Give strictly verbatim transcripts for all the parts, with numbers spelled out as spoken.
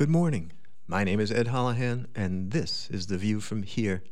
Good morning. My name is Ed Holohan, and this is The View from Here.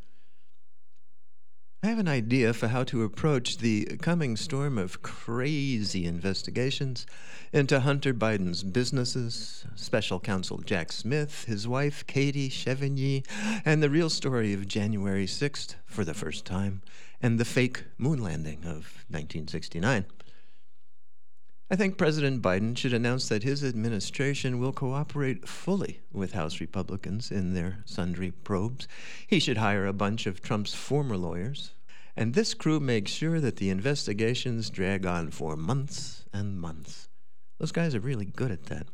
I have an idea for how to approach the coming storm of crazy investigations into Hunter Biden's businesses, special counsel Jack Smith, his wife Katie Chevigny, and the real story of January sixth for the first time, and the fake moon landing of nineteen sixty-nine. I think President Biden should announce that his administration will cooperate fully with House Republicans in their sundry probes. He should hire a bunch of Trump's former lawyers, and this crew makes sure that the investigations drag on for months and months. Those guys are really good at that.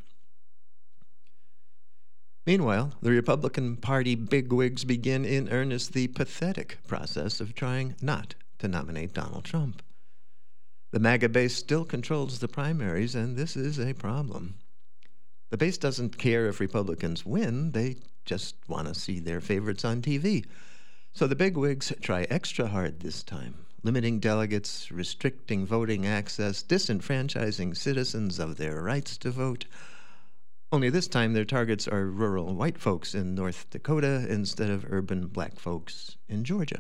Meanwhile, the Republican Party bigwigs begin in earnest the pathetic process of trying not to nominate Donald Trump. The MAGA base still controls the primaries, and this is a problem. The base doesn't care if Republicans win, they just want to see their favorites on T V. So the bigwigs try extra hard this time, limiting delegates, restricting voting access, disenfranchising citizens of their rights to vote. Only this time their targets are rural white folks in North Dakota instead of urban black folks in Georgia.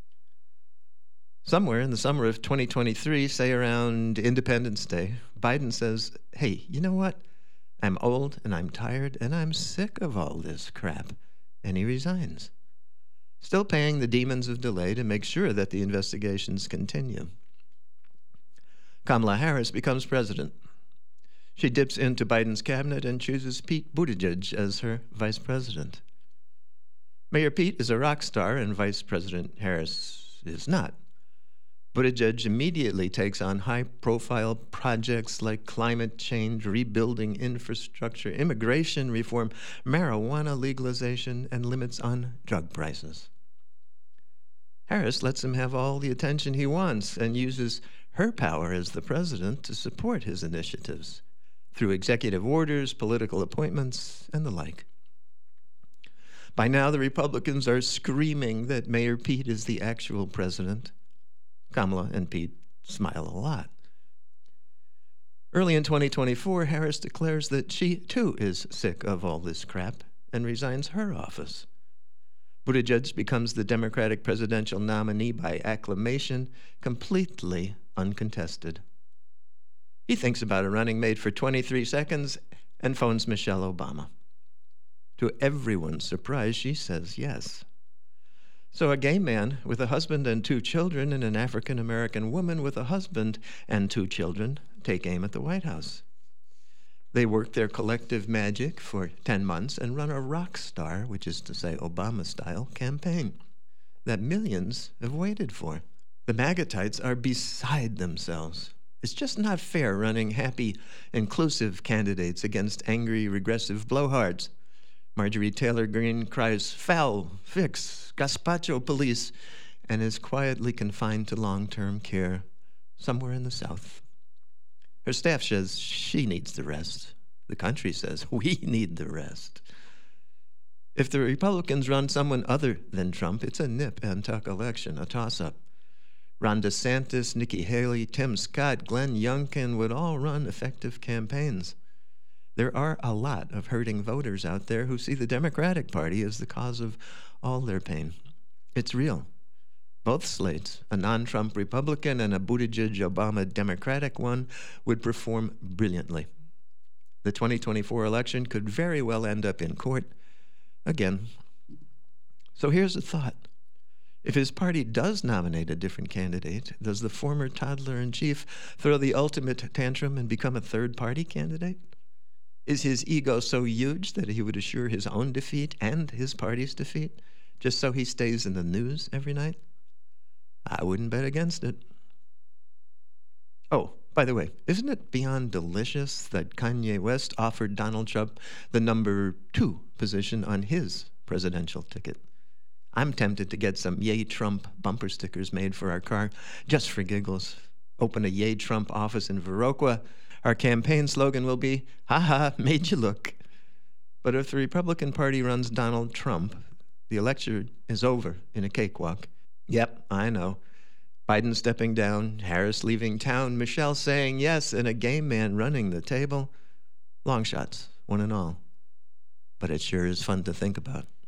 Somewhere in the summer of twenty twenty-three, say around Independence Day, Biden says, hey, you know what? I'm old and I'm tired and I'm sick of all this crap. And he resigns, still paying the demons of delay to make sure that the investigations continue. Kamala Harris becomes president. She dips into Biden's cabinet and chooses Pete Buttigieg as her vice president. Mayor Pete is a rock star and Vice President Harris is not. Buttigieg immediately takes on high-profile projects like climate change, rebuilding infrastructure, immigration reform, marijuana legalization, and limits on drug prices. Harris lets him have all the attention he wants and uses her power as the president to support his initiatives through executive orders, political appointments, and the like. By now, the Republicans are screaming that Mayor Pete is the actual president. Kamala and Pete smile a lot. Early in twenty twenty-four, Harris declares that she, too, is sick of all this crap and resigns her office. Buttigieg becomes the Democratic presidential nominee by acclamation, completely uncontested. He thinks about a running mate for twenty-three seconds and phones Michelle Obama. To everyone's surprise, she says yes. So a gay man with a husband and two children and an African-American woman with a husband and two children take aim at the White House. They work their collective magic for ten months and run a rock star, which is to say Obama-style, campaign that millions have waited for. The MAGAtites are beside themselves. It's just not fair running happy, inclusive candidates against angry, regressive blowhards. Marjorie Taylor Greene cries, foul, fix, gazpacho police, and is quietly confined to long-term care somewhere in the South. Her staff says she needs the rest. The country says we need the rest. If the Republicans run someone other than Trump, it's a nip and tuck election, a toss-up. Ron DeSantis, Nikki Haley, Tim Scott, Glenn Youngkin would all run effective campaigns. There are a lot of hurting voters out there who see the Democratic Party as the cause of all their pain. It's real. Both slates, a non-Trump Republican and a Buttigieg-Obama Democratic one, would perform brilliantly. The twenty twenty-four election could very well end up in court again. So here's a thought. If his party does nominate a different candidate, does the former toddler-in-chief throw the ultimate tantrum and become a third-party candidate? Is his ego so huge that he would assure his own defeat and his party's defeat, just so he stays in the news every night? I wouldn't bet against it. Oh, by the way, isn't it beyond delicious that Kanye West offered Donald Trump the number two position on his presidential ticket? I'm tempted to get some Yay Trump bumper stickers made for our car, just for giggles. Open a Yay Trump office in Viroqua. Our campaign slogan will be, ha ha, made you look. But if the Republican Party runs Donald Trump, the election is over in a cakewalk. Yep, I know. Biden stepping down, Harris leaving town, Michelle saying yes, and a gay man running the table. Long shots, one and all. But but it sure is fun to think about.